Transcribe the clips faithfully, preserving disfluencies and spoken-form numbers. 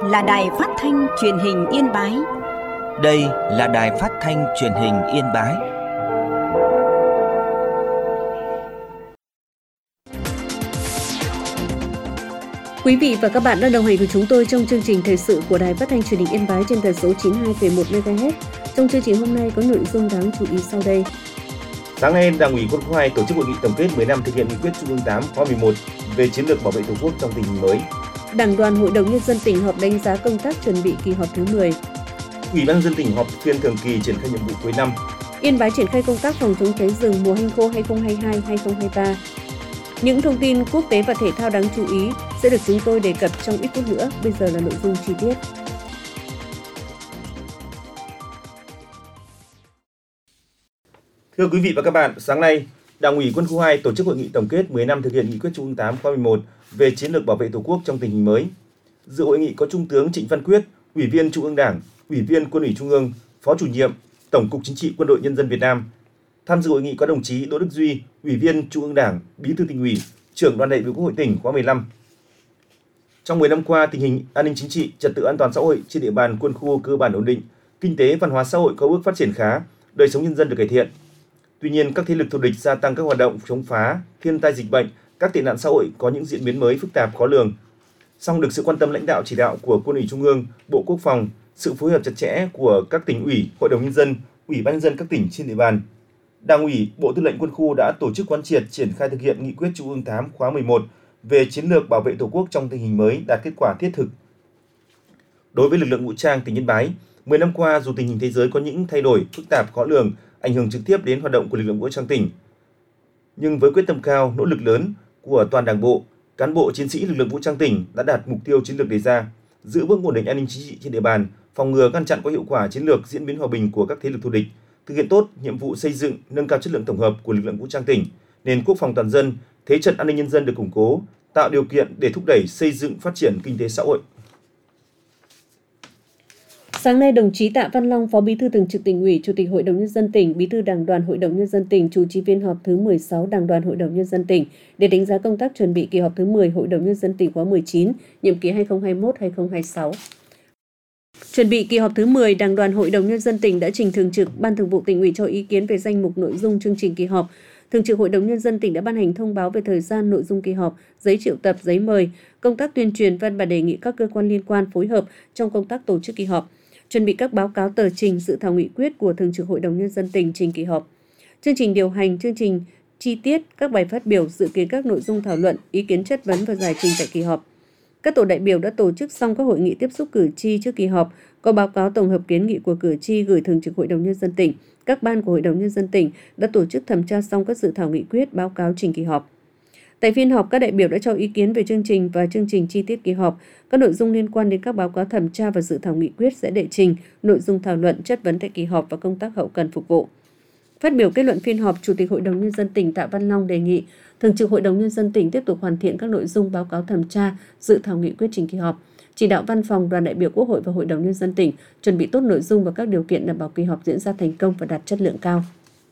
là Đài Phát thanh Truyền hình Yên Bái. Đây là Đài Phát thanh Truyền hình Yên Bái. Quý vị và các bạn đang đồng hành với chúng tôi trong chương trình thời sự của Đài Phát thanh Truyền hình Yên Bái trên tần số chín mươi hai phẩy một mê ga héc. Trong chương trình hôm nay có nội dung đáng chú ý sau đây. Sáng nay, Đảng ủy Quân khu hai tổ chức hội nghị tổng kết mười năm thực hiện nghị quyết Trung ương tám khóa mười một về chiến lược bảo vệ Tổ quốc trong tình hình mới. Đảng đoàn Hội đồng Nhân dân tỉnh họp đánh giá công tác chuẩn bị kỳ họp thứ mười. Ủy ban nhân dân tỉnh họp phiên thường kỳ triển khai nhiệm vụ cuối năm. Yên Bái triển khai công tác phòng chống cháy rừng mùa hanh khô hai không hai hai hai không hai ba. Những thông tin quốc tế và thể thao đáng chú ý sẽ được chúng tôi đề cập trong ít phút nữa. Bây giờ là nội dung chi tiết. Thưa quý vị và các bạn, sáng nay, Đảng ủy Quân khu hai tổ chức hội nghị tổng kết mười năm thực hiện nghị quyết Trung ương tám khóa mười một về chiến lược bảo vệ Tổ quốc trong tình hình mới. Dự hội nghị có Trung tướng Trịnh Văn Quyết, Ủy viên Trung ương Đảng, Ủy viên Quân ủy Trung ương, Phó Chủ nhiệm Tổng cục Chính trị Quân đội Nhân dân Việt Nam. Tham dự hội nghị có đồng chí Đỗ Đức Duy, Ủy viên Trung ương Đảng, Bí thư Tỉnh ủy, Trưởng đoàn đại biểu Quốc hội tỉnh khóa mười lăm. Trong mười năm qua, tình hình an ninh chính trị, trật tự an toàn xã hội trên địa bàn quân khu cơ bản ổn định, kinh tế văn hóa xã hội có bước phát triển khá, đời sống nhân dân được cải thiện. Tuy nhiên, các thế lực thù địch gia tăng các hoạt động chống phá, thiên tai dịch bệnh, các tệ nạn xã hội có những diễn biến mới phức tạp khó lường. Song được sự quan tâm lãnh đạo chỉ đạo của Quân ủy Trung ương, Bộ Quốc phòng, sự phối hợp chặt chẽ của các tỉnh ủy, Hội đồng nhân dân, Ủy ban nhân dân các tỉnh trên địa bàn, Đảng ủy, Bộ Tư lệnh Quân khu đã tổ chức quán triệt triển khai thực hiện nghị quyết Trung ương tám khóa mười một về chiến lược bảo vệ Tổ quốc trong tình hình mới đạt kết quả thiết thực. Đối với lực lượng vũ trang tỉnh Yên Bái, mười năm qua dù tình hình thế giới có những thay đổi phức tạp khó lường, ảnh hưởng trực tiếp đến hoạt động của lực lượng vũ trang tỉnh, nhưng với quyết tâm cao, nỗ lực lớn của toàn Đảng bộ, cán bộ chiến sĩ lực lượng vũ trang tỉnh đã đạt mục tiêu chiến lược đề ra, giữ vững ổn định an ninh chính trị trên địa bàn, phòng ngừa ngăn chặn có hiệu quả chiến lược diễn biến hòa bình của các thế lực thù địch, thực hiện tốt nhiệm vụ xây dựng, nâng cao chất lượng tổng hợp của lực lượng vũ trang tỉnh, nền quốc phòng toàn dân, thế trận an ninh nhân dân được củng cố, tạo điều kiện để thúc đẩy xây dựng phát triển kinh tế xã hội. Sáng nay, đồng chí Tạ Văn Long, Phó Bí thư Thường trực Tỉnh ủy, Chủ tịch Hội đồng Nhân dân tỉnh, Bí thư Đảng đoàn Hội đồng Nhân dân tỉnh chủ trì phiên họp thứ mười sáu Đảng đoàn Hội đồng Nhân dân tỉnh để đánh giá công tác chuẩn bị kỳ họp thứ mười Hội đồng Nhân dân tỉnh khóa mười chín, nhiệm kỳ hai không hai mốt đến hai không hai sáu. Chuẩn bị kỳ họp thứ mười, Đảng đoàn Hội đồng Nhân dân tỉnh đã trình Thường trực Ban Thường vụ Tỉnh ủy cho ý kiến về danh mục nội dung chương trình kỳ họp. Thường trực Hội đồng Nhân dân tỉnh đã ban hành thông báo về thời gian, nội dung kỳ họp, giấy triệu tập, giấy mời, công tác tuyên truyền, văn bản đề nghị các cơ quan liên quan phối hợp trong công tác tổ chức kỳ họp, chuẩn bị các báo cáo tờ trình, dự thảo nghị quyết của Thường trực Hội đồng Nhân dân tỉnh trình kỳ họp, chương trình điều hành, chương trình chi tiết, các bài phát biểu, dự kiến các nội dung thảo luận, ý kiến chất vấn và giải trình tại kỳ họp. Các tổ đại biểu đã tổ chức xong các hội nghị tiếp xúc cử tri trước kỳ họp, có báo cáo tổng hợp kiến nghị của cử tri gửi Thường trực Hội đồng Nhân dân tỉnh. Các ban của Hội đồng Nhân dân tỉnh đã tổ chức thẩm tra xong các dự thảo nghị quyết, báo cáo trình kỳ họp. Tại phiên họp, các đại biểu đã cho ý kiến về chương trình và chương trình chi tiết kỳ họp. Các nội dung liên quan đến các báo cáo thẩm tra và dự thảo nghị quyết sẽ đệ trình, nội dung thảo luận, chất vấn tại kỳ họp và công tác hậu cần phục vụ. Phát biểu kết luận phiên họp, Chủ tịch Hội đồng Nhân dân tỉnh Tạ Văn Long đề nghị Thường trực Hội đồng Nhân dân tỉnh tiếp tục hoàn thiện các nội dung báo cáo thẩm tra, dự thảo nghị quyết trình kỳ họp, chỉ đạo Văn phòng Đoàn đại biểu Quốc hội và Hội đồng Nhân dân tỉnh chuẩn bị tốt nội dung và các điều kiện đảm bảo kỳ họp diễn ra thành công và đạt chất lượng cao.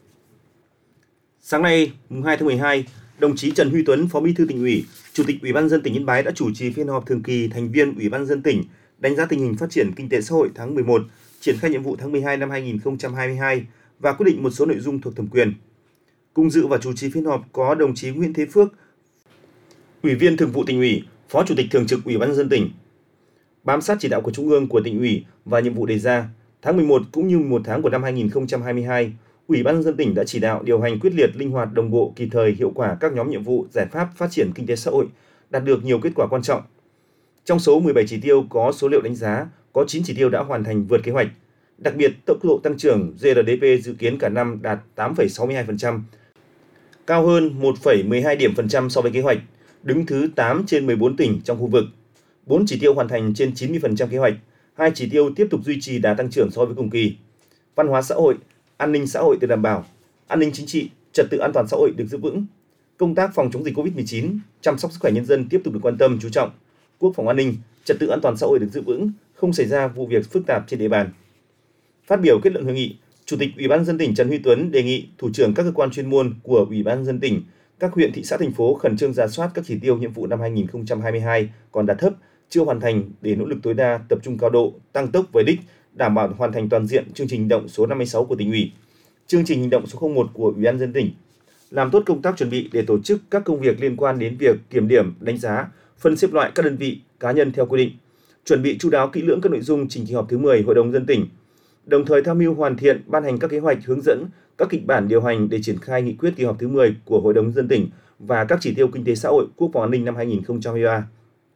Sáng nay, mùng hai tháng mười hai, đồng chí Trần Huy Tuấn, Phó Bí thư Tỉnh ủy, Chủ tịch Ủy ban nhân dân tỉnh Yên Bái đã chủ trì phiên họp thường kỳ thành viên Ủy ban nhân dân tỉnh đánh giá tình hình phát triển kinh tế xã hội tháng mười một, triển khai nhiệm vụ tháng mười hai năm hai nghìn không trăm hai mươi hai và quyết định một số nội dung thuộc thẩm quyền. Cùng dự và chủ trì phiên họp có đồng chí Nguyễn Thế Phước, Ủy viên Thường vụ Tỉnh ủy, Phó Chủ tịch Thường trực Ủy ban nhân dân tỉnh. Bám sát chỉ đạo của Trung ương, của Tỉnh ủy và nhiệm vụ đề ra, tháng mười một cũng như mười một tháng của năm hai nghìn không trăm hai mươi hai, Ủy ban nhân dân tỉnh đã chỉ đạo điều hành quyết liệt, linh hoạt, đồng bộ, kịp thời, hiệu quả các nhóm nhiệm vụ, giải pháp phát triển kinh tế xã hội, đạt được nhiều kết quả quan trọng. Trong số mười bảy chỉ tiêu có số liệu đánh giá, có chín chỉ tiêu đã hoàn thành vượt kế hoạch. Đặc biệt, tốc độ tăng trưởng giê rờ đê pê dự kiến cả năm đạt tám phẩy sáu mươi hai phần trăm, cao hơn một phẩy mười hai điểm phần trăm so với kế hoạch, đứng thứ tám trên mười bốn tỉnh trong khu vực. bốn chỉ tiêu hoàn thành trên chín mươi phần trăm kế hoạch, hai chỉ tiêu tiếp tục duy trì đà tăng trưởng so với cùng kỳ. Văn hóa xã hội, an ninh xã hội được đảm bảo, an ninh chính trị, trật tự an toàn xã hội được giữ vững. Công tác phòng chống dịch covid mười chín, chăm sóc sức khỏe nhân dân tiếp tục được quan tâm chú trọng. Quốc phòng an ninh, trật tự an toàn xã hội được giữ vững, không xảy ra vụ việc phức tạp trên địa bàn. Phát biểu kết luận hội nghị, Chủ tịch Ủy ban nhân dân tỉnh Trần Huy Tuấn đề nghị thủ trưởng các cơ quan chuyên môn của Ủy ban nhân dân tỉnh, các huyện, thị xã, thành phố khẩn trương rà soát các chỉ tiêu nhiệm vụ năm hai nghìn không trăm hai mươi hai còn đạt thấp, chưa hoàn thành để nỗ lực tối đa, tập trung cao độ, tăng tốc về đích, đảm bảo hoàn thành toàn diện chương trình hành động số năm mươi sáu của Tỉnh ủy, chương trình hành động số không một của Ủy ban nhân dân tỉnh. Làm tốt công tác chuẩn bị để tổ chức các công việc liên quan đến việc kiểm điểm, đánh giá, phân xếp loại các đơn vị, cá nhân theo quy định, chuẩn bị chu đáo kỹ lưỡng các nội dung trình kỳ họp thứ mười Hội đồng nhân dân tỉnh, đồng thời tham mưu hoàn thiện, ban hành các kế hoạch hướng dẫn, các kịch bản điều hành để triển khai nghị quyết kỳ họp thứ mười của Hội đồng nhân dân tỉnh và các chỉ tiêu kinh tế xã hội, quốc phòng an ninh năm hai nghìn không trăm hai mươi ba.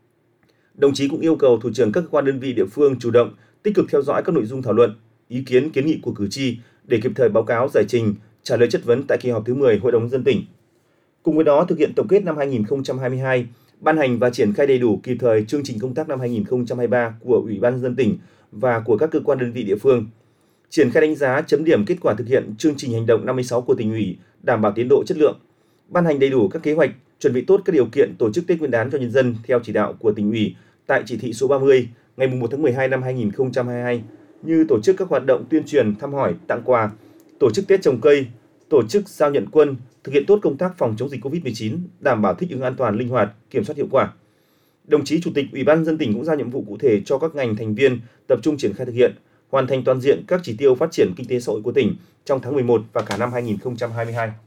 Đồng chí cũng yêu cầu thủ trưởng các cơ quan đơn vị địa phương chủ động, tích cực theo dõi các nội dung thảo luận, ý kiến kiến nghị của cử tri để kịp thời báo cáo giải trình, trả lời chất vấn tại kỳ họp thứ mười Hội đồng nhân dân tỉnh. Cùng với đó, thực hiện tổng kết năm hai nghìn không trăm hai mươi hai, ban hành và triển khai đầy đủ kịp thời chương trình công tác năm hai nghìn không trăm hai mươi ba của Ủy ban nhân dân tỉnh và của các cơ quan đơn vị địa phương. Triển khai đánh giá, chấm điểm kết quả thực hiện chương trình hành động năm mươi sáu của Tỉnh ủy, đảm bảo tiến độ chất lượng. Ban hành đầy đủ các kế hoạch, chuẩn bị tốt các điều kiện tổ chức Tết Nguyên đán cho nhân dân theo chỉ đạo của Tỉnh ủy tại chỉ thị số ba mươi ngày mùng một tháng mười hai năm hai nghìn không trăm hai mươi hai, như tổ chức các hoạt động tuyên truyền, thăm hỏi, tặng quà, tổ chức Tết trồng cây, tổ chức giao nhận quân, thực hiện tốt công tác phòng chống dịch covid mười chín, đảm bảo thích ứng an toàn, linh hoạt, kiểm soát hiệu quả. Đồng chí Chủ tịch Ủy ban nhân dân tỉnh cũng giao nhiệm vụ cụ thể cho các ngành thành viên tập trung triển khai thực hiện, hoàn thành toàn diện các chỉ tiêu phát triển kinh tế xã hội của tỉnh trong tháng mười một và cả năm hai nghìn không trăm hai mươi hai.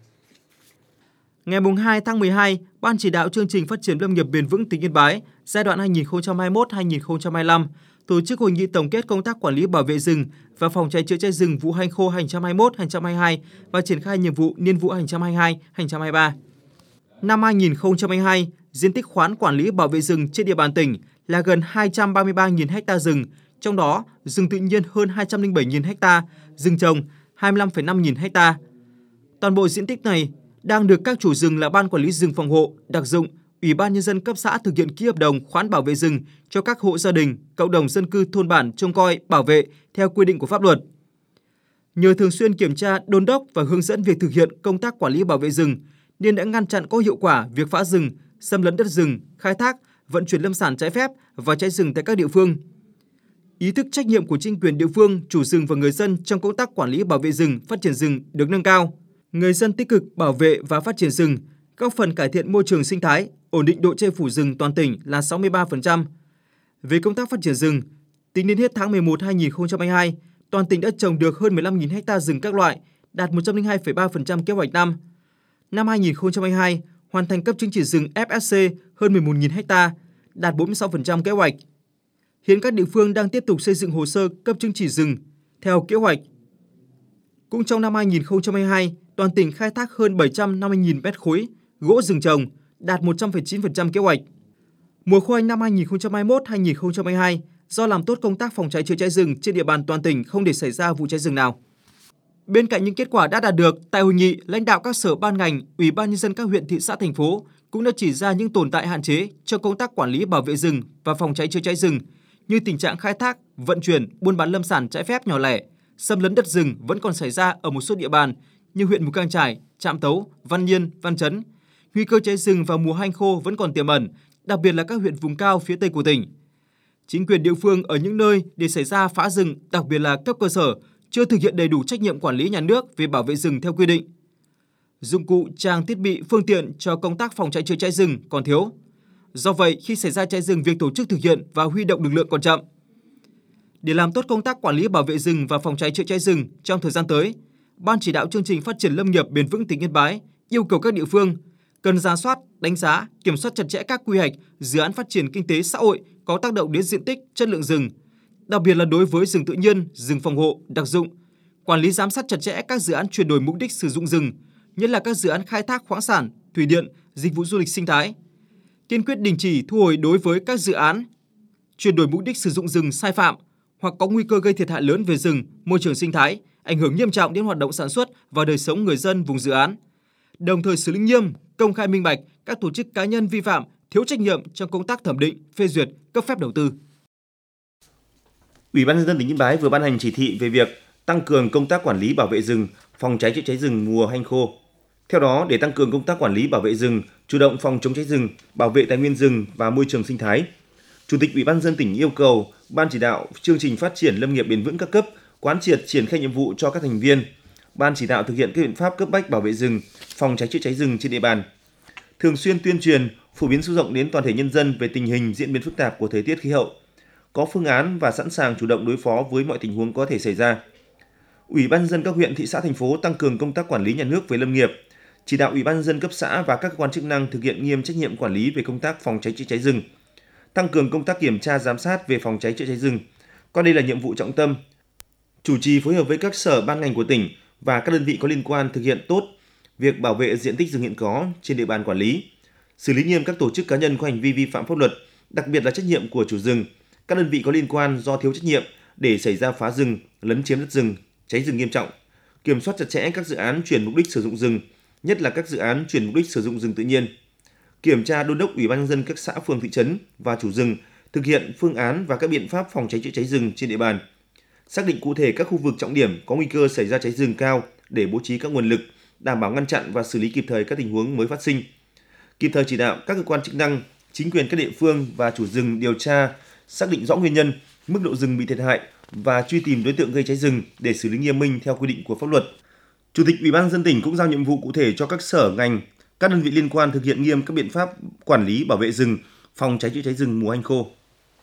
Ngày hai tháng mười hai, Ban chỉ đạo chương trình phát triển lâm nghiệp bền vững tỉnh Yên Bái giai đoạn hai nghìn không trăm hai mươi mốt đến hai nghìn không trăm hai mươi lăm tổ chức hội nghị tổng kết công tác quản lý bảo vệ rừng và phòng cháy chữa cháy rừng vụ hành khô hai nghìn không trăm hai mươi mốt đến hai nghìn không trăm hai mươi hai và triển khai nhiệm vụ niên vụ hai nghìn không trăm hai mươi hai đến hai nghìn không trăm hai mươi ba. Năm hai nghìn không trăm hai mươi hai, diện tích khoán quản lý bảo vệ rừng trên địa bàn tỉnh là gần hai trăm ba mươi ba nghìn ha rừng, trong đó rừng tự nhiên hơn hai trăm lẻ bảy nghìn ha, rừng trồng hai mươi lăm phẩy năm nghìn ha. Toàn bộ diện tích này đang được các chủ rừng là Ban Quản lý rừng phòng hộ, đặc dụng, Ủy ban nhân dân cấp xã thực hiện ký hợp đồng khoán bảo vệ rừng cho các hộ gia đình, cộng đồng dân cư thôn bản trông coi, bảo vệ theo quy định của pháp luật. Nhờ thường xuyên kiểm tra, đôn đốc và hướng dẫn việc thực hiện công tác quản lý bảo vệ rừng, nên đã ngăn chặn có hiệu quả việc phá rừng, xâm lấn đất rừng, khai thác, vận chuyển lâm sản trái phép và cháy rừng tại các địa phương. Ý thức trách nhiệm của chính quyền địa phương, chủ rừng và người dân trong công tác quản lý bảo vệ rừng, phát triển rừng được nâng cao. Người dân tích cực bảo vệ và phát triển rừng, góp phần cải thiện môi trường sinh thái, ổn định độ che phủ rừng toàn tỉnh là sáu mươi ba phần trăm. Về công tác phát triển rừng, tính đến hết tháng mười một năm hai nghìn không trăm hai mươi hai, toàn tỉnh đã trồng được hơn mười lăm nghìn ha rừng các loại, đạt một trăm lẻ hai phẩy ba phần trăm kế hoạch năm. Năm hai nghìn không trăm hai mươi hai, hoàn thành cấp chứng chỉ rừng ép ét xê hơn mười một nghìn ha, đạt bốn mươi sáu phần trăm kế hoạch. Hiện các địa phương đang tiếp tục xây dựng hồ sơ cấp chứng chỉ rừng theo kế hoạch. Cũng trong năm hai nghìn không trăm hai mươi hai, toàn tỉnh khai thác hơn bảy trăm năm mươi nghìn mét khối gỗ rừng trồng, đạt một trăm phẩy chín phần trăm kế hoạch. Mùa khô hanh năm hai nghìn không trăm hai mươi mốt đến hai nghìn không trăm hai mươi hai, do làm tốt công tác phòng cháy chữa cháy rừng trên địa bàn toàn tỉnh không để xảy ra vụ cháy rừng nào. Bên cạnh những kết quả đã đạt được, tại hội nghị, lãnh đạo các sở ban ngành, Ủy ban nhân dân các huyện, thị xã, thành phố cũng đã chỉ ra những tồn tại hạn chế trong công tác quản lý bảo vệ rừng và phòng cháy chữa cháy rừng, như tình trạng khai thác, vận chuyển, buôn bán lâm sản trái phép nhỏ lẻ, xâm lấn đất rừng vẫn còn xảy ra ở một số địa bàn như huyện Mù Cang Chải, Trạm Tấu, Văn Nhiên, Văn Chấn. Nguy cơ cháy rừng vào mùa hanh khô vẫn còn tiềm ẩn, đặc biệt là các huyện vùng cao phía Tây của tỉnh. Chính quyền địa phương ở những nơi để xảy ra phá rừng, đặc biệt là cấp cơ sở, chưa thực hiện đầy đủ trách nhiệm quản lý nhà nước về bảo vệ rừng theo quy định. Dụng cụ, trang thiết bị, phương tiện cho công tác phòng cháy chữa cháy rừng còn thiếu. Do vậy, khi xảy ra cháy rừng, việc tổ chức thực hiện và huy động lực lượng còn chậm. Để làm tốt công tác quản lý bảo vệ rừng và phòng cháy chữa cháy rừng trong thời gian tới, Ban chỉ đạo chương trình phát triển lâm nghiệp bền vững tỉnh Yên Bái yêu cầu các địa phương cần rà soát, đánh giá, kiểm soát chặt chẽ các quy hoạch, dự án phát triển kinh tế xã hội có tác động đến diện tích, chất lượng rừng, đặc biệt là đối với rừng tự nhiên, rừng phòng hộ, đặc dụng, quản lý giám sát chặt chẽ các dự án chuyển đổi mục đích sử dụng rừng, nhất là các dự án khai thác khoáng sản, thủy điện, dịch vụ du lịch sinh thái. Kiên quyết đình chỉ, thu hồi đối với các dự án chuyển đổi mục đích sử dụng rừng sai phạm hoặc có nguy cơ gây thiệt hại lớn về rừng, môi trường sinh thái, ảnh hưởng nghiêm trọng đến hoạt động sản xuất và đời sống người dân vùng dự án. Đồng thời xử lý nghiêm, công khai minh bạch các tổ chức cá nhân vi phạm, thiếu trách nhiệm trong công tác thẩm định, phê duyệt, cấp phép đầu tư. Ủy ban nhân dân tỉnh Yên Bái vừa ban hành chỉ thị về việc tăng cường công tác quản lý bảo vệ rừng, phòng cháy chữa cháy rừng mùa hanh khô. Theo đó, để tăng cường công tác quản lý bảo vệ rừng, chủ động phòng chống cháy rừng, bảo vệ tài nguyên rừng và môi trường sinh thái, Chủ tịch Ủy ban nhân dân tỉnh yêu cầu Ban chỉ đạo chương trình phát triển lâm nghiệp bền vững các cấp quán triệt triển khai nhiệm vụ cho các thành viên, Ban chỉ đạo thực hiện các biện pháp cấp bách bảo vệ rừng, phòng cháy chữa cháy rừng trên địa bàn, thường xuyên tuyên truyền, phổ biến sâu rộng đến toàn thể nhân dân về tình hình diễn biến phức tạp của thời tiết khí hậu, có phương án và sẵn sàng chủ động đối phó với mọi tình huống có thể xảy ra. Ủy ban nhân dân các huyện, thị xã, thành phố tăng cường công tác quản lý nhà nước về lâm nghiệp, chỉ đạo Ủy ban nhân dân cấp xã và các cơ quan chức năng thực hiện nghiêm trách nhiệm quản lý về công tác phòng cháy chữa cháy rừng, tăng cường công tác kiểm tra giám sát về phòng cháy chữa cháy rừng, coi đây là nhiệm vụ trọng tâm. Chủ trì phối hợp với các sở ban ngành của tỉnh và các đơn vị có liên quan thực hiện tốt việc bảo vệ diện tích rừng hiện có trên địa bàn quản lý, xử lý nghiêm các tổ chức cá nhân có hành vi vi phạm pháp luật, đặc biệt là trách nhiệm của chủ rừng, các đơn vị có liên quan do thiếu trách nhiệm để xảy ra phá rừng, lấn chiếm đất rừng, cháy rừng nghiêm trọng, kiểm soát chặt chẽ các dự án chuyển mục đích sử dụng rừng, nhất là các dự án chuyển mục đích sử dụng rừng tự nhiên. Kiểm tra đôn đốc Ủy ban nhân dân các xã, phường, thị trấn và chủ rừng thực hiện phương án và các biện pháp phòng cháy chữa cháy rừng trên địa bàn. Xác định cụ thể các khu vực trọng điểm có nguy cơ xảy ra cháy rừng cao để bố trí các nguồn lực, đảm bảo ngăn chặn và xử lý kịp thời các tình huống mới phát sinh. Kịp thời chỉ đạo các cơ quan chức năng, chính quyền các địa phương và chủ rừng điều tra, xác định rõ nguyên nhân, mức độ rừng bị thiệt hại và truy tìm đối tượng gây cháy rừng để xử lý nghiêm minh theo quy định của pháp luật. Chủ tịch Ủy ban nhân dân tỉnh cũng giao nhiệm vụ cụ thể cho các sở ngành, các đơn vị liên quan thực hiện nghiêm các biện pháp quản lý bảo vệ rừng, phòng cháy chữa cháy rừng mùa hanh khô.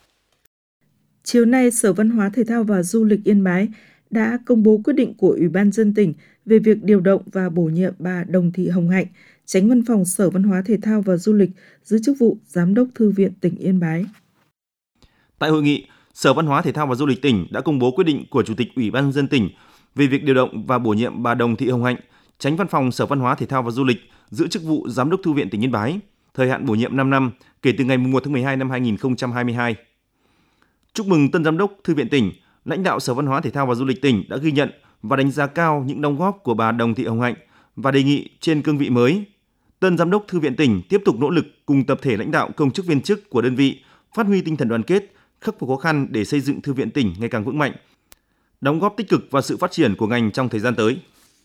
Chiều nay, Sở Văn hóa Thể thao và Du lịch Yên Bái đã công bố quyết định của Ủy ban nhân dân tỉnh về việc điều động và bổ nhiệm bà Đồng Thị Hồng Hạnh, Chánh Văn phòng Sở Văn hóa Thể thao và Du lịch, giữ chức vụ Giám đốc Thư viện tỉnh Yên Bái. Tại hội nghị, Sở Văn hóa Thể thao và Du lịch tỉnh đã công bố quyết định của Chủ tịch Ủy ban nhân dân tỉnh về việc điều động và bổ nhiệm bà Đồng Thị Hồng Hạnh, Chánh Văn phòng Sở Văn hóa Thể thao và Du lịch, giữ chức vụ Giám đốc Thư viện tỉnh Yên Bái, thời hạn bổ nhiệm năm năm kể từ ngày mùng một tháng mười hai năm hai nghìn không trăm hai mươi hai. Chúc mừng tân Giám đốc Thư viện tỉnh, lãnh đạo Sở Văn hóa Thể thao và Du lịch tỉnh đã ghi nhận và đánh giá cao những đóng góp của bà Đồng Thị Hồng Hạnh và đề nghị trên cương vị mới, tân Giám đốc Thư viện tỉnh tiếp tục nỗ lực cùng tập thể lãnh đạo, công chức viên chức của đơn vị phát huy tinh thần đoàn kết, khắc phục khó khăn để xây dựng Thư viện tỉnh ngày càng vững mạnh, đóng góp tích cực vào sự phát triển của ngành trong thời gian tới.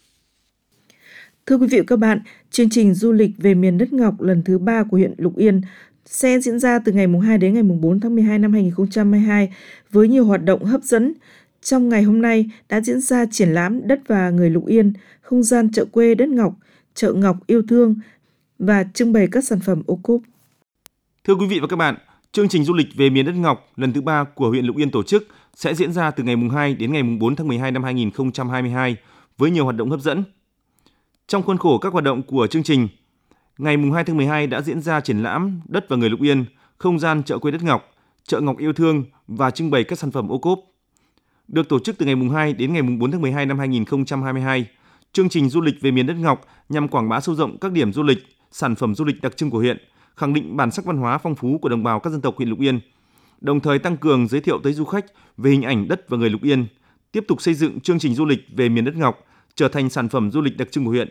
Thưa quý vị và các bạn, chương trình du lịch về miền đất Ngọc lần thứ ba của huyện Lục Yên sẽ diễn ra từ ngày hai đến ngày bốn tháng mười hai năm hai nghìn không trăm hai mươi hai với nhiều hoạt động hấp dẫn. Trong ngày hôm nay đã diễn ra triển lãm Đất và Người Lục Yên, không gian chợ quê đất Ngọc, chợ Ngọc yêu thương và trưng bày các sản phẩm ô cốp. Thưa quý vị và các bạn, chương trình du lịch về miền đất Ngọc lần thứ ba của huyện Lục Yên tổ chức sẽ diễn ra từ ngày hai đến ngày bốn tháng mười hai năm hai nghìn không trăm hai mươi hai với nhiều hoạt động hấp dẫn. Trong khuôn khổ các hoạt động của chương trình, ngày hai tháng mười hai đã diễn ra triển lãm Đất và Người Lục Yên, không gian chợ quê đất Ngọc, chợ Ngọc yêu thương và trưng bày các sản phẩm ô cốp. Được tổ chức từ ngày hai đến ngày bốn tháng mười hai năm hai nghìn không trăm hai mươi hai, chương trình du lịch về miền đất Ngọc nhằm quảng bá sâu rộng các điểm du lịch, sản phẩm du lịch đặc trưng của huyện, khẳng định bản sắc văn hóa phong phú của đồng bào các dân tộc huyện Lục Yên, đồng thời tăng cường giới thiệu tới du khách về hình ảnh đất và người Lục Yên, tiếp tục xây dựng chương trình du lịch về miền đất Ngọc trở thành sản phẩm du lịch đặc trưng của huyện.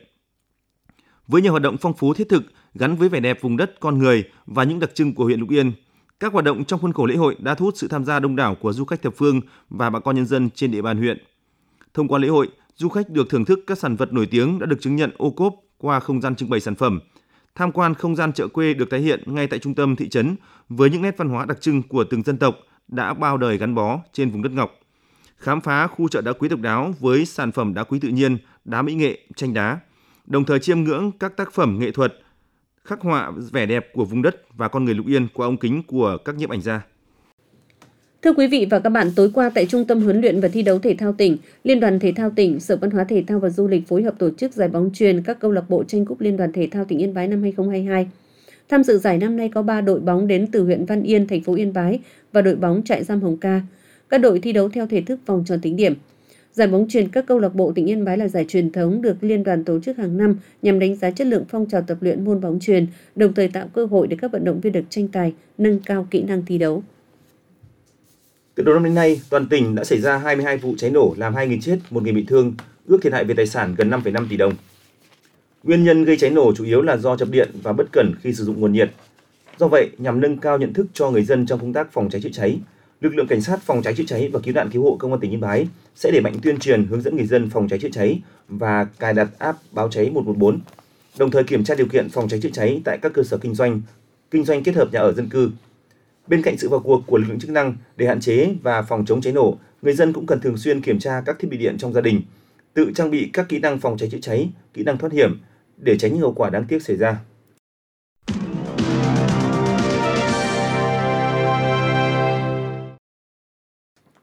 Với nhiều hoạt động phong phú thiết thực gắn với vẻ đẹp vùng đất, con người và những đặc trưng của huyện Lục Yên, các hoạt động trong khuôn khổ lễ hội đã thu hút sự tham gia đông đảo của du khách thập phương và bà con nhân dân trên địa bàn huyện. Thông qua lễ hội, du khách được thưởng thức các sản vật nổi tiếng đã được chứng nhận ô cốp qua không gian trưng bày sản phẩm, tham quan không gian chợ quê được tái hiện ngay tại trung tâm thị trấn với những nét văn hóa đặc trưng của từng dân tộc đã bao đời gắn bó trên vùng đất Ngọc, khám phá khu chợ đá quý độc đáo với sản phẩm đá quý tự nhiên, đá mỹ nghệ, tranh đá, đồng thời chiêm ngưỡng các tác phẩm nghệ thuật khắc họa vẻ đẹp của vùng đất và con người Lục Yên qua ống kính của các nhiếp ảnh gia. Thưa quý vị và các bạn, tối qua tại Trung tâm Huấn luyện và Thi đấu Thể thao tỉnh, Liên đoàn Thể thao tỉnh, Sở Văn hóa Thể thao và Du lịch phối hợp tổ chức giải bóng chuyền các câu lạc bộ tranh cúp Liên đoàn Thể thao tỉnh Yên Bái năm hai nghìn không trăm hai mươi hai. Tham dự giải năm nay có ba đội bóng đến từ huyện Văn Yên, thành phố Yên Bái và đội bóng trại giam Hồng Ca. Các đội thi đấu theo thể thức vòng tròn tính điểm. Giải bóng chuyền các câu lạc bộ tỉnh Yên Bái là giải truyền thống được Liên đoàn tổ chức hàng năm nhằm đánh giá chất lượng phong trào tập luyện môn bóng chuyền, đồng thời tạo cơ hội để các vận động viên được tranh tài, nâng cao kỹ năng thi đấu. Từ đầu năm đến nay, toàn tỉnh đã xảy ra hai mươi hai vụ cháy nổ làm hai người chết, một người bị thương, ước thiệt hại về tài sản gần năm phẩy năm tỷ đồng. Nguyên nhân gây cháy nổ chủ yếu là do chập điện và bất cẩn khi sử dụng nguồn nhiệt. Do vậy, nhằm nâng cao nhận thức cho người dân trong công tác phòng cháy chữa cháy, lực lượng cảnh sát phòng cháy chữa cháy và cứu nạn cứu hộ công an tỉnh Yên Bái sẽ đẩy mạnh tuyên truyền hướng dẫn người dân phòng cháy chữa cháy và cài đặt app báo cháy một một bốn, đồng thời kiểm tra điều kiện phòng cháy chữa cháy tại các cơ sở kinh doanh, kinh doanh kết hợp nhà ở dân cư. Bên cạnh sự vào cuộc của lực lượng chức năng để hạn chế và phòng chống cháy nổ, người dân cũng cần thường xuyên kiểm tra các thiết bị điện trong gia đình, tự trang bị các kỹ năng phòng cháy chữa cháy, kỹ năng thoát hiểm để tránh những hậu quả đáng tiếc xảy ra.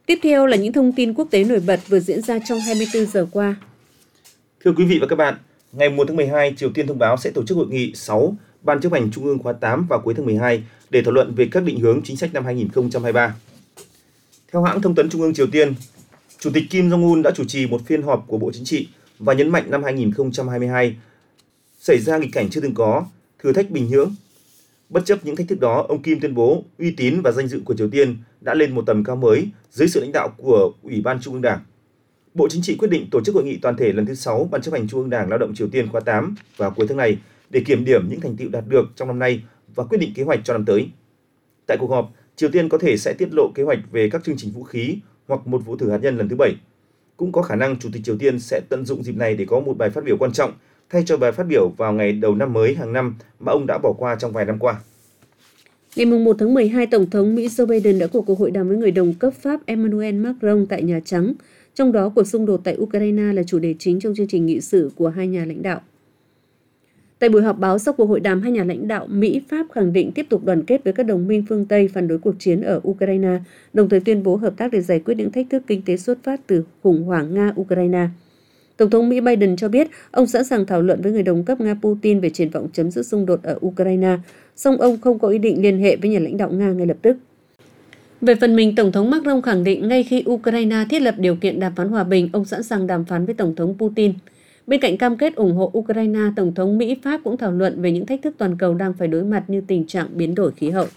Tiếp theo là những thông tin quốc tế nổi bật vừa diễn ra trong hai mươi tư giờ qua. Thưa quý vị và các bạn, ngày một tháng mười hai, Triều Tiên thông báo sẽ tổ chức hội nghị sáu Ban chấp hành Trung ương khóa tám vào cuối tháng mười hai để thảo luận về các định hướng chính sách năm hai nghìn không trăm hai mươi ba. Theo hãng thông tấn Trung ương Triều Tiên, Chủ tịch Kim Jong-un đã chủ trì một phiên họp của Bộ Chính trị và nhấn mạnh năm hai nghìn không trăm hai mươi hai xảy ra nghịch cảnh chưa từng có, thử thách Bình Nhưỡng. Bất chấp những thách thức đó, ông Kim tuyên bố uy tín và danh dự của Triều Tiên đã lên một tầm cao mới dưới sự lãnh đạo của Ủy ban Trung ương Đảng. Bộ Chính trị quyết định tổ chức hội nghị toàn thể lần thứ sáu Ban chấp hành Trung ương Đảng Lao động Triều Tiên khóa tám vào cuối tháng này để kiểm điểm những thành tựu đạt được trong năm nay và quyết định kế hoạch cho năm tới. Tại cuộc họp, Triều Tiên có thể sẽ tiết lộ kế hoạch về các chương trình vũ khí hoặc một vụ thử hạt nhân lần thứ bảy. Cũng có khả năng Chủ tịch Triều Tiên sẽ tận dụng dịp này để có một bài phát biểu quan trọng thay cho bài phát biểu vào ngày đầu năm mới hàng năm mà ông đã bỏ qua trong vài năm qua. Ngày một tháng mười hai, Tổng thống Mỹ Joe Biden đã có cuộc hội đàm với người đồng cấp Pháp Emmanuel Macron tại Nhà Trắng. Trong đó, cuộc xung đột tại Ukraine là chủ đề chính trong chương trình nghị sự của hai nhà lãnh đạo. Tại buổi họp báo sau cuộc hội đàm, hai nhà lãnh đạo Mỹ-Pháp khẳng định tiếp tục đoàn kết với các đồng minh phương Tây phản đối cuộc chiến ở Ukraine, đồng thời tuyên bố hợp tác để giải quyết những thách thức kinh tế xuất phát từ khủng hoảng Nga-Ukraine. Tổng thống Mỹ Biden cho biết ông sẵn sàng thảo luận với người đồng cấp Nga Putin về triển vọng chấm dứt xung đột ở Ukraine, song ông không có ý định liên hệ với nhà lãnh đạo Nga ngay lập tức. Về phần mình, Tổng thống Macron khẳng định ngay khi Ukraine thiết lập điều kiện đàm phán hòa bình, ông sẵn sàng đàm phán với Tổng thống Putin. Bên cạnh cam kết ủng hộ Ukraine, Tổng thống Mỹ-Pháp cũng thảo luận về những thách thức toàn cầu đang phải đối mặt như tình trạng biến đổi khí hậu.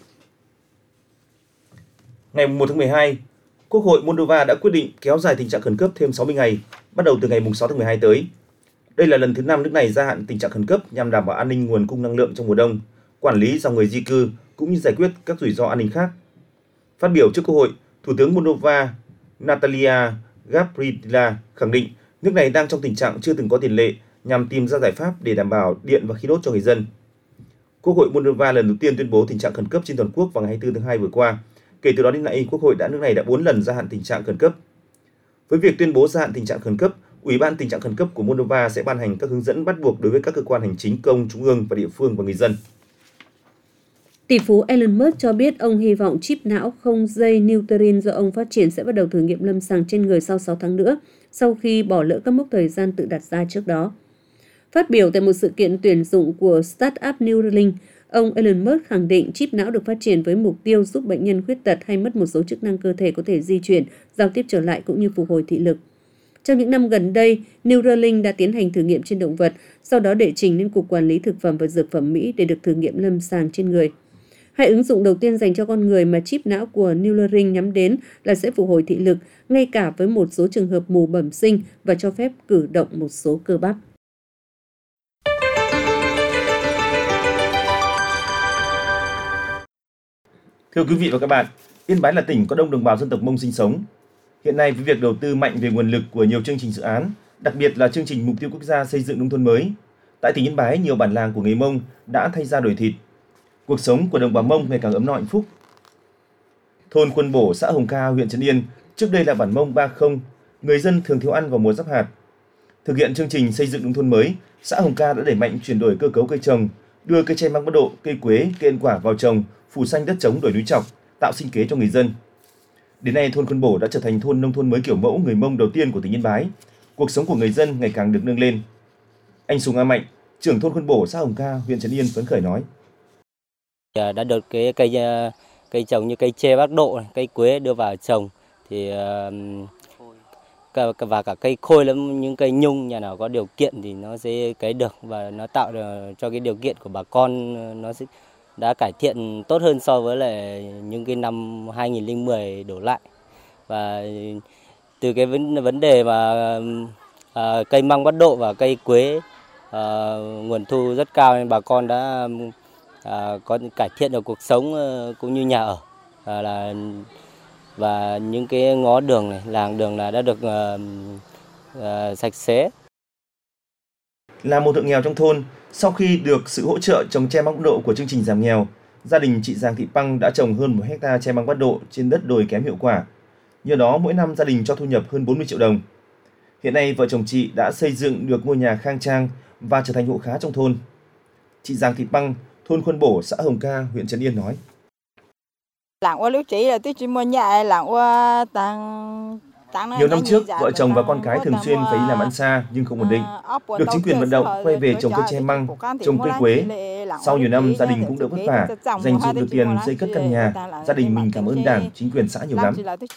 Ngày một tháng mười hai, Quốc hội Moldova đã quyết định kéo dài tình trạng khẩn cấp thêm sáu mươi ngày, bắt đầu từ ngày sáu tháng mười hai tới. Đây là lần thứ năm nước này gia hạn tình trạng khẩn cấp nhằm đảm bảo an ninh nguồn cung năng lượng trong mùa đông, quản lý dòng người di cư cũng như giải quyết các rủi ro an ninh khác. Phát biểu trước Quốc hội, Thủ tướng Moldova Natalia Gabriela khẳng định nước này đang trong tình trạng chưa từng có tiền lệ nhằm tìm ra giải pháp để đảm bảo điện và khí đốt cho người dân. Quốc hội Moldova lần đầu tiên tuyên bố tình trạng khẩn cấp trên toàn quốc vào ngày hai mươi tư tháng hai vừa qua. Kể từ đó đến nay, Quốc hội đã nước này đã bốn lần gia hạn tình trạng khẩn cấp. Với việc tuyên bố gia hạn tình trạng khẩn cấp, Ủy ban tình trạng khẩn cấp của Moldova sẽ ban hành các hướng dẫn bắt buộc đối với các cơ quan hành chính công trung ương và địa phương và người dân. Tỷ phú Elon Musk cho biết ông hy vọng chip não không dây Neuralink do ông phát triển sẽ bắt đầu thử nghiệm lâm sàng trên người sau sáu tháng nữa, sau khi bỏ lỡ các mốc thời gian tự đặt ra trước đó. Phát biểu tại một sự kiện tuyển dụng của startup Neuralink, ông Elon Musk khẳng định chip não được phát triển với mục tiêu giúp bệnh nhân khuyết tật hay mất một số chức năng cơ thể có thể di chuyển, giao tiếp trở lại cũng như phục hồi thị lực. Trong những năm gần đây, Neuralink đã tiến hành thử nghiệm trên động vật, sau đó đệ trình lên Cục Quản lý Thực phẩm và Dược phẩm Mỹ để được thử nghiệm lâm sàng trên người. Hai ứng dụng đầu tiên dành cho con người mà chip não của Neuralink nhắm đến là sẽ phục hồi thị lực, ngay cả với một số trường hợp mù bẩm sinh và cho phép cử động một số cơ bắp. Thưa quý vị và các bạn, Yên Bái là tỉnh có đông đồng bào dân tộc Mông sinh sống. Hiện nay với việc đầu tư mạnh về nguồn lực của nhiều chương trình dự án, đặc biệt là chương trình Mục tiêu Quốc gia xây dựng nông thôn mới, tại tỉnh Yên Bái nhiều bản làng của người Mông đã thay da đổi thịt. Cuộc sống của đồng bào Mông ngày càng ấm no hạnh phúc. Thôn Khuôn Bổ, xã Hồng Ca, huyện Trấn Yên, trước đây là bản Mông ba không, người dân thường thiếu ăn vào mùa giáp hạt. Thực hiện chương trình xây dựng nông thôn mới, xã Hồng Ca đã đẩy mạnh chuyển đổi cơ cấu cây trồng, đưa cây tre măng bắt độ, cây quế, cây ăn quả vào trồng, phủ xanh đất trống đổi núi trọc, tạo sinh kế cho người dân. Đến nay, thôn Khuôn Bổ đã trở thành thôn nông thôn mới kiểu mẫu người Mông đầu tiên của tỉnh Yên Bái. Cuộc sống của người dân ngày càng được nâng lên. Anh Sùng A Mạnh, trưởng thôn Khuôn Bổ, xã Hồng Ca, huyện Trấn Yên phấn khởi nói: Đã được cái cây cây trồng như cây tre Bắc Độ, cây quế đưa vào trồng thì và cả cây khôi lắm, những cây nhung nhà nào có điều kiện thì nó sẽ cấy được và nó tạo được cho cái điều kiện của bà con nó sẽ đã cải thiện tốt hơn so với lại những cái năm hai nghìn không trăm mười đổ lại. Và từ cái vấn vấn đề mà à, cây măng Bắc Độ và cây quế à, nguồn thu rất cao nên bà con đã à, có cải thiện được cuộc sống cũng như nhà ở à, là và những cái ngõ đường này, làng đường là đã được uh, uh, sạch sẽ. Là một hộ nghèo trong thôn, sau khi được sự hỗ trợ trồng tre măng Bắc Độ của chương trình giảm nghèo, gia đình chị Giàng Thị Păng đã trồng hơn một hecta tre măng Bắc Độ trên đất đồi kém hiệu quả. Nhờ đó mỗi năm gia đình cho thu nhập hơn bốn mươi triệu đồng. Hiện nay vợ chồng chị đã xây dựng được ngôi nhà khang trang và trở thành hộ khá trong thôn. Chị Giàng Thị Păng, thôn Khuôn Bổ, xã Hồng Ca, huyện Trấn Yên nói: Nhiều năm trước, vợ chồng và con cái thường xuyên phải đi làm ăn xa nhưng không ổn định. Được chính quyền vận động quay về trồng cây tre măng, trồng cây quế. Sau nhiều năm, gia đình cũng đỡ vất vả, dành dụm được tiền xây cất căn nhà. Gia đình mình cảm ơn Đảng, chính quyền xã nhiều lắm.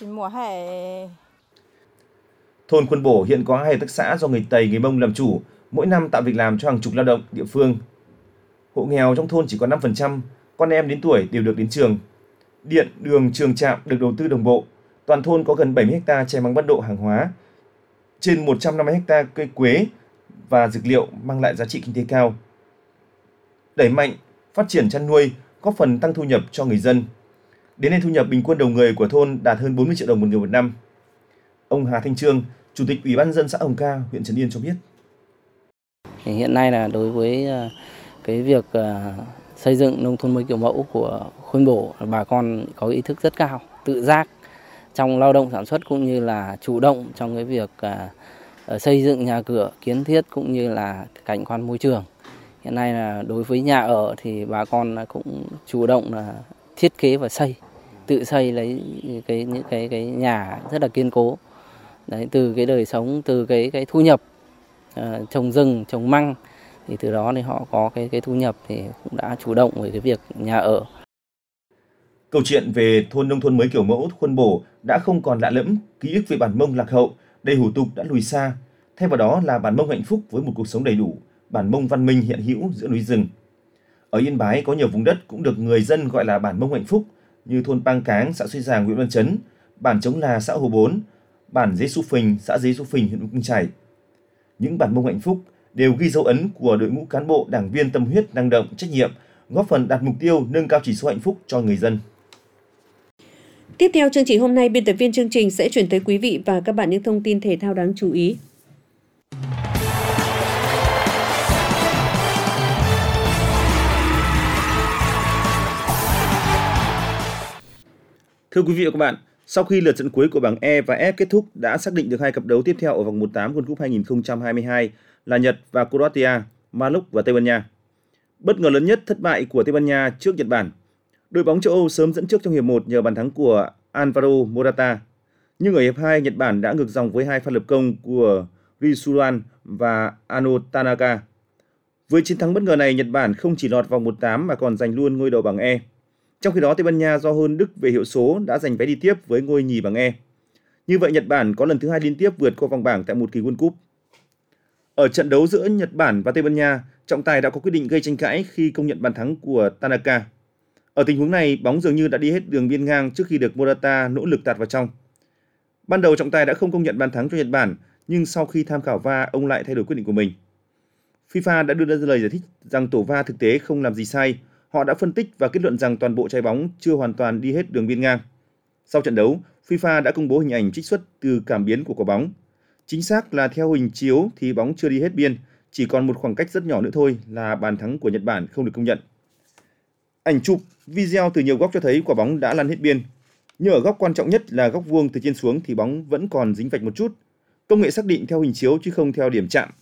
Thôn Khuôn Bổ hiện có hai hợp tác xã do người Tày, người Mông làm chủ, mỗi năm tạo việc làm cho hàng chục lao động địa phương. Hộ nghèo trong thôn chỉ có năm phần trăm, con em đến tuổi đều được đến trường. Điện, đường, trường trạm được đầu tư đồng bộ. Toàn thôn có gần bảy mươi héc ta tre măng bắt độ hàng hóa, trên một trăm năm mươi héc ta cây quế và dược liệu mang lại giá trị kinh tế cao. Đẩy mạnh phát triển chăn nuôi, góp phần tăng thu nhập cho người dân. Đến nay thu nhập bình quân đầu người của thôn đạt hơn bốn mươi triệu đồng một người một năm. Ông Hà Thanh Trương, Chủ tịch Ủy ban nhân dân xã Hồng Ca, huyện Trấn Yên cho biết. Hiện nay là đối với cái việc xây dựng nông thôn mới kiểu mẫu của Khuôn Bổ, bà con có ý thức rất cao, tự giác trong lao động sản xuất cũng như là chủ động trong cái việc uh, xây dựng nhà cửa, kiến thiết cũng như là cảnh quan môi trường. Hiện nay là đối với nhà ở thì bà con cũng chủ động là thiết kế và xây, tự xây lấy cái những cái cái nhà rất là kiên cố. Đấy, từ cái đời sống, từ cái cái thu nhập uh, trồng rừng, trồng măng thì từ đó thì họ có cái cái thu nhập thì cũng đã chủ động với cái việc nhà ở. Câu chuyện về thôn nông thôn mới kiểu mẫu Khuôn Bổ đã không còn lạ lẫm, ký ức về bản Mông lạc hậu, đầy hủ tục đã lùi xa. Thay vào đó là bản Mông hạnh phúc với một cuộc sống đầy đủ, bản Mông văn minh hiện hữu giữa núi rừng. Ở Yên Bái có nhiều vùng đất cũng được người dân gọi là bản Mông hạnh phúc, như thôn Pang Cáng, xã Xuôi Giàng, huyện Văn Chấn, bản Trống Là, xã Hồ Bốn, bản Dế Xu Phình, xã Dế Xu Phình, huyện Mù Căng Chải. Những bản Mông hạnh phúc đều ghi dấu ấn của đội ngũ cán bộ, đảng viên tâm huyết, năng động, trách nhiệm, góp phần đạt mục tiêu nâng cao chỉ số hạnh phúc cho người dân. Tiếp theo chương trình hôm nay, biên tập viên chương trình sẽ chuyển tới quý vị và các bạn những thông tin thể thao đáng chú ý. Thưa quý vị và các bạn, sau khi lượt trận cuối của bảng E và F kết thúc đã xác định được hai cặp đấu tiếp theo ở vòng một phần tám World Cup hai không hai hai là Nhật và Croatia, Maroc và Tây Ban Nha. Bất ngờ lớn nhất thất bại của Tây Ban Nha trước Nhật Bản. Đội bóng châu Âu sớm dẫn trước trong hiệp một nhờ bàn thắng của Alvaro Morata. Nhưng ở hiệp hai, Nhật Bản đã ngược dòng với hai pha lập công của Risuran và Ano Tanaka. Với chiến thắng bất ngờ này, Nhật Bản không chỉ lọt vòng một phần tám mà còn giành luôn ngôi đầu bảng E. Trong khi đó, Tây Ban Nha do hơn Đức về hiệu số đã giành vé đi tiếp với ngôi nhì bảng E. Như vậy, Nhật Bản có lần thứ hai liên tiếp vượt qua vòng bảng tại một kỳ World Cup. Ở trận đấu giữa Nhật Bản và Tây Ban Nha, trọng tài đã có quyết định gây tranh cãi khi công nhận bàn thắng của Tanaka. Ở tình huống này, bóng dường như đã đi hết đường biên ngang trước khi được Morata nỗ lực tạt vào trong. Ban đầu trọng tài đã không công nhận bàn thắng cho Nhật Bản, nhưng sau khi tham khảo va, ông lại thay đổi quyết định của mình. FIFA đã đưa ra lời giải thích rằng tổ va thực tế không làm gì sai. Họ đã phân tích và kết luận rằng toàn bộ trái bóng chưa hoàn toàn đi hết đường biên ngang. Sau trận đấu, FIFA đã công bố hình ảnh trích xuất từ cảm biến của quả bóng. Chính xác là theo hình chiếu thì bóng chưa đi hết biên, chỉ còn một khoảng cách rất nhỏ nữa thôi là bàn thắng của Nhật Bản không được công nhận. Ảnh chụp, video từ nhiều góc cho thấy quả bóng đã lăn hết biên. Nhưng ở góc quan trọng nhất là góc vuông từ trên xuống thì bóng vẫn còn dính vạch một chút. Công nghệ xác định theo hình chiếu chứ không theo điểm chạm.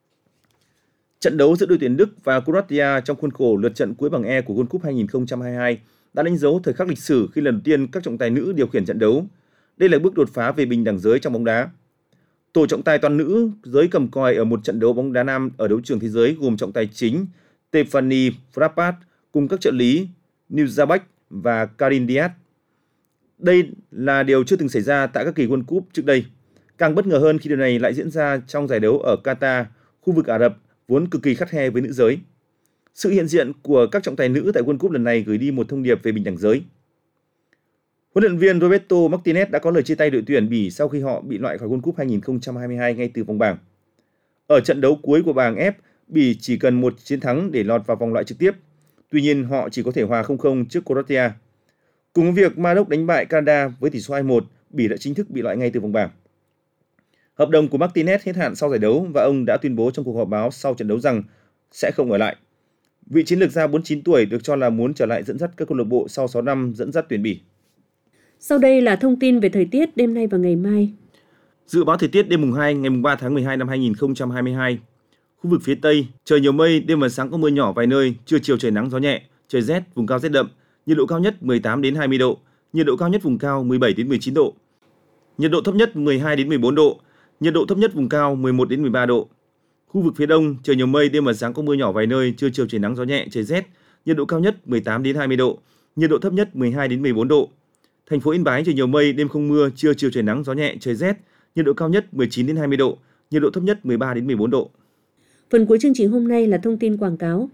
Trận đấu giữa đội tuyển Đức và Croatia trong khuôn khổ lượt trận cuối bảng E của World Cup hai không hai hai đã đánh dấu thời khắc lịch sử khi lần đầu tiên các trọng tài nữ điều khiển trận đấu. Đây là bước đột phá về bình đẳng giới trong bóng đá. Tổ trọng tài toàn nữ giới cầm còi ở một trận đấu bóng đá nam ở đấu trường thế giới gồm trọng tài chính Stephanie Frappat cùng các trợ lý Nuzabek và Karin Diaz. Đây là điều chưa từng xảy ra tại các kỳ World Cup trước đây. Càng bất ngờ hơn khi điều này lại diễn ra trong giải đấu ở Qatar, khu vực Ả Rập vốn cực kỳ khắt khe với nữ giới. Sự hiện diện của các trọng tài nữ tại World Cup lần này gửi đi một thông điệp về bình đẳng giới. Huấn luyện viên Roberto Martinez đã có lời chia tay đội tuyển Bỉ sau khi họ bị loại khỏi World Cup hai không hai hai ngay từ vòng bảng. Ở trận đấu cuối của bảng F, Bỉ chỉ cần một chiến thắng để lọt vào vòng loại trực tiếp. Tuy nhiên, họ chỉ có thể hòa không không trước Croatia. Cùng với việc Maroc đánh bại Canada với tỷ số hai một, Bỉ đã chính thức bị loại ngay từ vòng bảng. Hợp đồng của Martinez hết hạn sau giải đấu và ông đã tuyên bố trong cuộc họp báo sau trận đấu rằng sẽ không ở lại. Vị chiến lược gia bốn mươi chín tuổi được cho là muốn trở lại dẫn dắt các câu lạc bộ sau sáu năm dẫn dắt tuyển Bỉ. Sau đây là thông tin về thời tiết đêm nay và ngày mai. Dự báo thời tiết đêm mùng hai ngày mùng ba tháng mười hai năm hai không hai hai. Khu vực phía Tây, trời nhiều mây, đêm và sáng có mưa nhỏ vài nơi, trưa chiều trời nắng gió nhẹ, trời rét, vùng cao rét đậm, nhiệt độ cao nhất mười tám đến hai mươi độ, nhiệt độ cao nhất vùng cao mười bảy đến mười chín độ. Nhiệt độ thấp nhất mười hai đến mười bốn độ, nhiệt độ thấp nhất vùng cao mười một đến mười ba độ. Khu vực phía Đông trời nhiều mây, đêm và sáng có mưa nhỏ vài nơi, trưa chiều trời nắng gió nhẹ, trời rét. Nhiệt độ cao nhất mười tám đến hai mươi độ, nhiệt độ thấp nhất mười hai đến mười bốn độ. Thành phố Yên Bái trời nhiều mây, đêm không mưa, trưa chiều trời nắng gió nhẹ, trời rét. Nhiệt độ cao nhất mười chín đến hai mươi độ, nhiệt độ thấp nhất mười ba đến mười bốn độ. Phần cuối chương trình hôm nay là thông tin quảng cáo.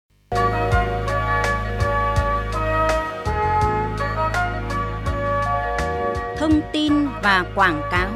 Thông tin và quảng cáo.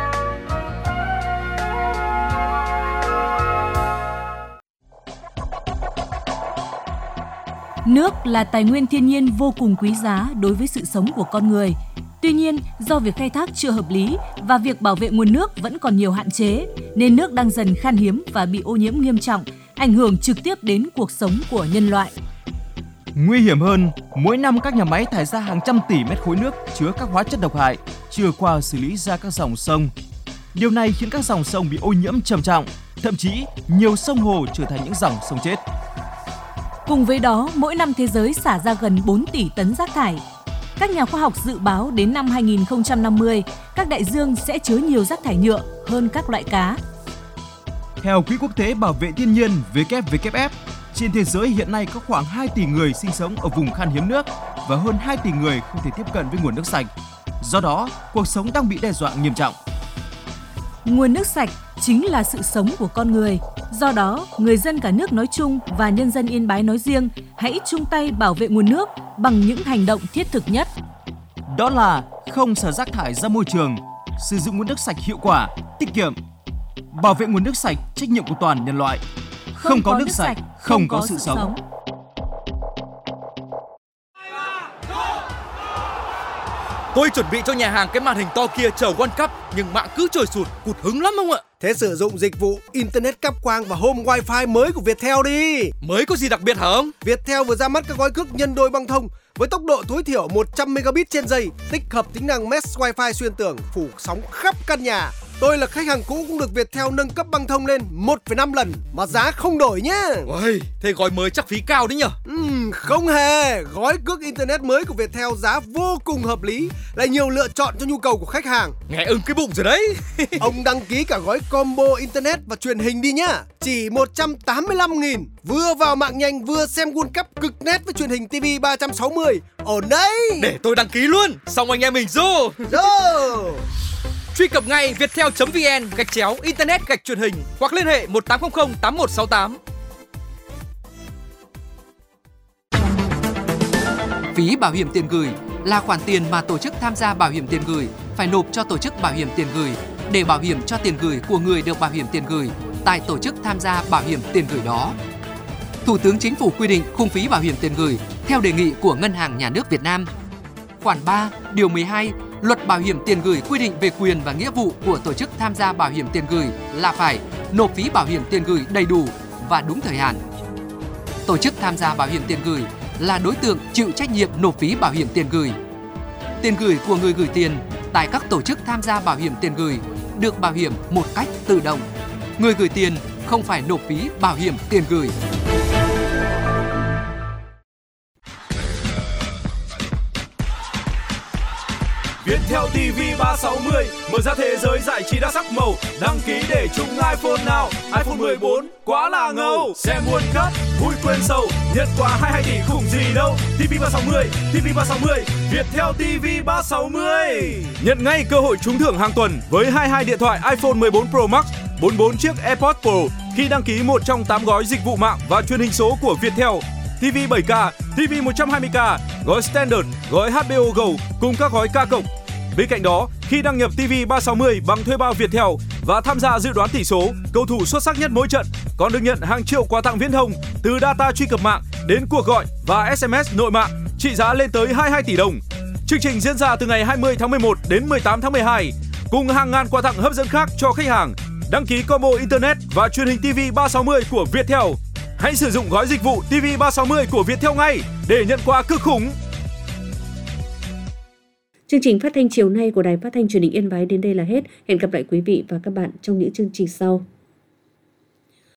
Nước là tài nguyên thiên nhiên vô cùng quý giá đối với sự sống của con người. Tuy nhiên, do việc khai thác chưa hợp lý và việc bảo vệ nguồn nước vẫn còn nhiều hạn chế, nên nước đang dần khan hiếm và bị ô nhiễm nghiêm trọng, ảnh hưởng trực tiếp đến cuộc sống của nhân loại. Nguy hiểm hơn, mỗi năm các nhà máy thải ra hàng trăm tỷ mét khối nước chứa các hóa chất độc hại, chưa qua xử lý ra các dòng sông. Điều này khiến các dòng sông bị ô nhiễm trầm trọng, thậm chí nhiều sông hồ trở thành những dòng sông chết. Cùng với đó, mỗi năm thế giới xả ra gần bốn tỷ tấn rác thải. Các nhà khoa học dự báo đến năm hai nghìn không trăm năm mươi, các đại dương sẽ chứa nhiều rác thải nhựa hơn các loại cá. Theo Quỹ Quốc tế Bảo vệ Thiên nhiên W W F, trên thế giới hiện nay có khoảng hai tỷ người sinh sống ở vùng khan hiếm nước và hơn hai tỷ người không thể tiếp cận với nguồn nước sạch. Do đó, cuộc sống đang bị đe dọa nghiêm trọng. Nguồn nước sạch chính là sự sống của con người. Do đó, người dân cả nước nói chung và nhân dân Yên Bái nói riêng hãy chung tay bảo vệ nguồn nước bằng những hành động thiết thực nhất. Đó là không xả rác thải ra môi trường, sử dụng nguồn nước sạch hiệu quả, tiết kiệm. Bảo vệ nguồn nước sạch, trách nhiệm của toàn nhân loại. Không, không có, có nước sạch, không có, có sự sống. sống. Tôi chuẩn bị cho nhà hàng cái màn hình to kia chờ World Cup nhưng mạng cứ trồi sụt, cụt hứng lắm ông ạ. Thế sử dụng dịch vụ Internet cáp quang và Home Wi-Fi mới của Viettel đi. Mới có gì đặc biệt hả ông? Viettel vừa ra mắt các gói cước nhân đôi băng thông với tốc độ tối thiểu một trăm megabit trên giây, tích hợp tính năng Mesh Wi-Fi xuyên tường, phủ sóng khắp căn nhà. Tôi là khách hàng cũ cũng được Viettel nâng cấp băng thông lên một phẩy năm lần mà giá không đổi nhá. Ôi, thế gói mới chắc phí cao đấy nhở? Uhm, không hề, gói cước Internet mới của Viettel giá vô cùng hợp lý, lại nhiều lựa chọn cho nhu cầu của khách hàng. Nghe ưng cái bụng rồi đấy. Ông đăng ký cả gói combo Internet và truyền hình đi nhá. Chỉ một trăm tám mươi lăm nghìn, vừa vào mạng nhanh vừa xem World Cup cực nét với truyền hình ti vi ba trăm sáu mươi. Ổn đấy. Để tôi đăng ký luôn, xong anh em mình rô. Rô. Truy cập ngay viettel chấm vn gạch chéo internet gạch truyền hình hoặc liên hệ một tám không không tám một sáu tám. Phí bảo hiểm tiền gửi là khoản tiền mà tổ chức tham gia bảo hiểm tiền gửi phải nộp cho tổ chức bảo hiểm tiền gửi để bảo hiểm cho tiền gửi của người được bảo hiểm tiền gửi tại tổ chức tham gia bảo hiểm tiền gửi đó. Thủ tướng Chính phủ quy định khung phí bảo hiểm tiền gửi theo đề nghị của Ngân hàng Nhà nước Việt Nam. Khoản ba, điều mười hai, Luật Bảo hiểm tiền gửi quy định về quyền và nghĩa vụ của tổ chức tham gia bảo hiểm tiền gửi là phải nộp phí bảo hiểm tiền gửi đầy đủ và đúng thời hạn. Tổ chức tham gia bảo hiểm tiền gửi là đối tượng chịu trách nhiệm nộp phí bảo hiểm tiền gửi. Tiền gửi của người gửi tiền tại các tổ chức tham gia bảo hiểm tiền gửi được bảo hiểm một cách tự động. Người gửi tiền không phải nộp phí bảo hiểm tiền gửi. Viettel ti vi ba sáu mươi mở ra thế giới giải trí đa sắc màu. Đăng ký để chung iPhone nào, iPhone mười bốn quá là ngầu. Xem World Cup vui quên sầu, nhận quà hai mươi hai tỷ khủng gì đâu. ti vi ba sáu mươi, ti vi ba sáu mươi, Viettel ti vi ba sáu mươi. Nhận ngay cơ hội trúng thưởng hàng tuần với hai mươi hai điện thoại iPhone mười bốn Pro Max, bốn mươi bốn chiếc AirPods Pro khi đăng ký một trong tám gói dịch vụ mạng và truyền hình số của Viettel. ti vi bảy K, ti vi một trăm hai mươi K, gói Standard, gói hát bê o Go cùng các gói K cộng. Bên cạnh đó, khi đăng nhập ti vi ba sáu mươi bằng thuê bao Viettel và tham gia dự đoán tỷ số, cầu thủ xuất sắc nhất mỗi trận còn được nhận hàng triệu quà tặng viễn thông từ data truy cập mạng đến cuộc gọi và ét em ét nội mạng trị giá lên tới hai mươi hai tỷ đồng. Chương trình diễn ra từ ngày hai mươi tháng mười một đến mười tám tháng mười hai cùng hàng ngàn quà tặng hấp dẫn khác cho khách hàng. Đăng ký combo Internet và truyền hình ti vi ba sáu mươi của Viettel. Hãy sử dụng gói dịch vụ ti vi ba sáu mươi của Viettel ngay để nhận quà cực khủng. Chương trình phát thanh chiều nay của Đài Phát thanh Truyền hình Yên Bái đến đây là hết. Hẹn gặp lại quý vị và các bạn trong những chương trình sau.